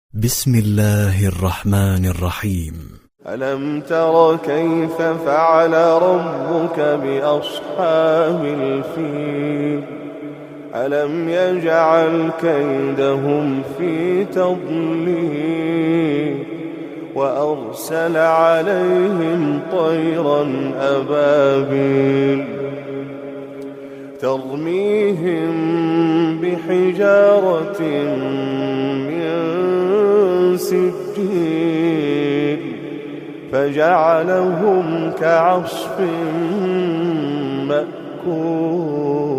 بسم الله الرحمن الرحيم. ألم تر كيف فعل ربك بأصحاب الفيل ألم يجعل كيدهم في تضليل وأرسل عليهم طيرا أبابيل ترميهم بحجارة من سجيل فجعلهم كعصف مأكول.